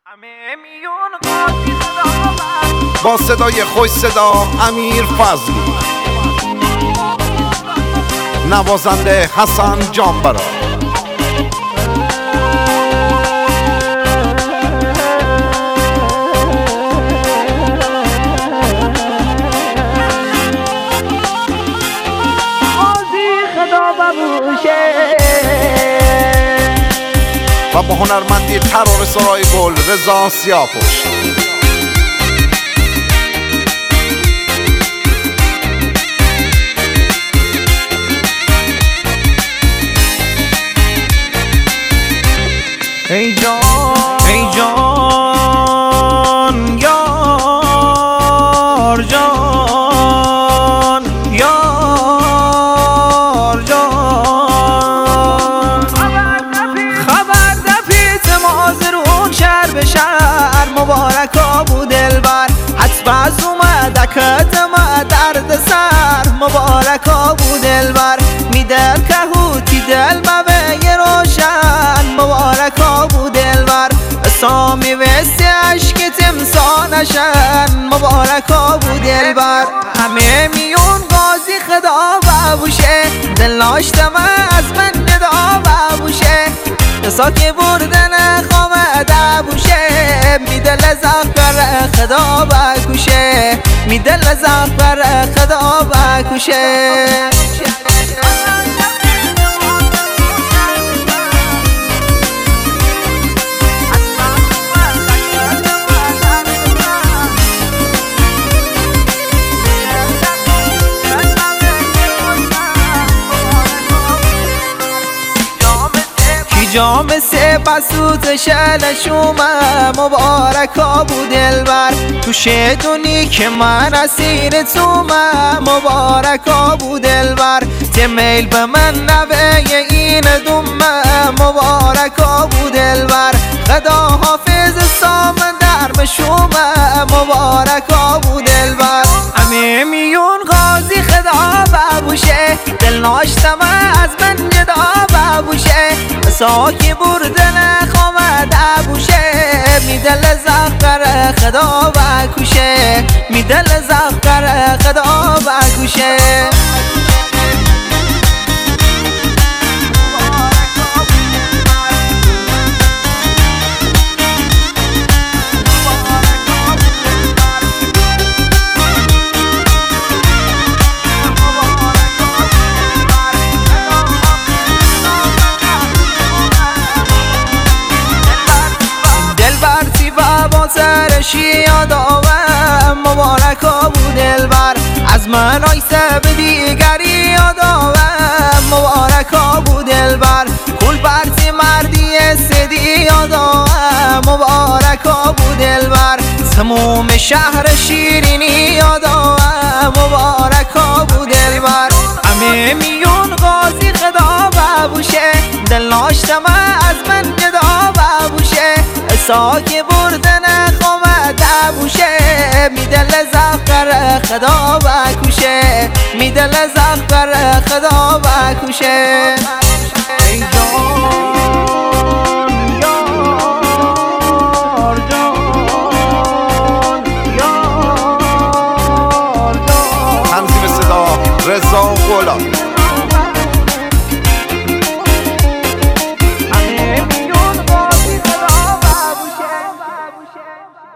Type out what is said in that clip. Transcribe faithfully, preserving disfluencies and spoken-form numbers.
با صدای خوش صدا امیر فضلی، نوازنده حسن جانبرا. و با هنرمندی ترور سرای گل رضا سیاه‌پشت. ای جان ای جان یار جان یار جان، خبر دفیت مازرون شهر به شهر، مبارکا بود دلبر حتب از اومد کدم درد سر، مبارکا بود دلبر میدل کهوتی دل مبه روشن، مبارکا بود دلبر سامی وستی عشق تمسانشن، مبارکا بود دلبر همه میون قاضی خدا ببوشه، دل ناشتم از من ندا ببوشه، قصا که بردن خامده بوشه، میدل زغبر خدا بکوشه، میدل زغبر خدا بکوشه. جام سه بسوت شلشومه، مبارکا بود دلبر تو شدونی که من اسیر تومه، مبارکا بود دلبر تمیل به من نوه این دومه، مبارکا بود دلبر خدا حافظ سام در بشومه، مبارکا بود دلبر همه میون غازی خدا ببوشه، دل ناشتم از من جدا ببوشه، ساکی بردن خامده بوشه، میدل زغبر خدا بکوشه، میدل زغبر خدا بکوشه. سرشی یاداوم مبارکا بود دلبر از من آیسه به دیگری یاداوم، مبارکا بود دلبر کل برتی مردی سدی یاداوم، مبارکا بود دلبر تموم شهر شیرینی یاداوم، مبارکا بود دلبر همه میون قاضی خدا ببوشه، دل ناشتم از من جدا ببوشه، ساکی بردن خامده بوشه، میدل زغبر خدا بکوشه، میدل زغبر خدا بکوشه. ای جان یار جان یار جان، تنظیم صدا رضا غلام. همه میون قاضی خدا ببوشه.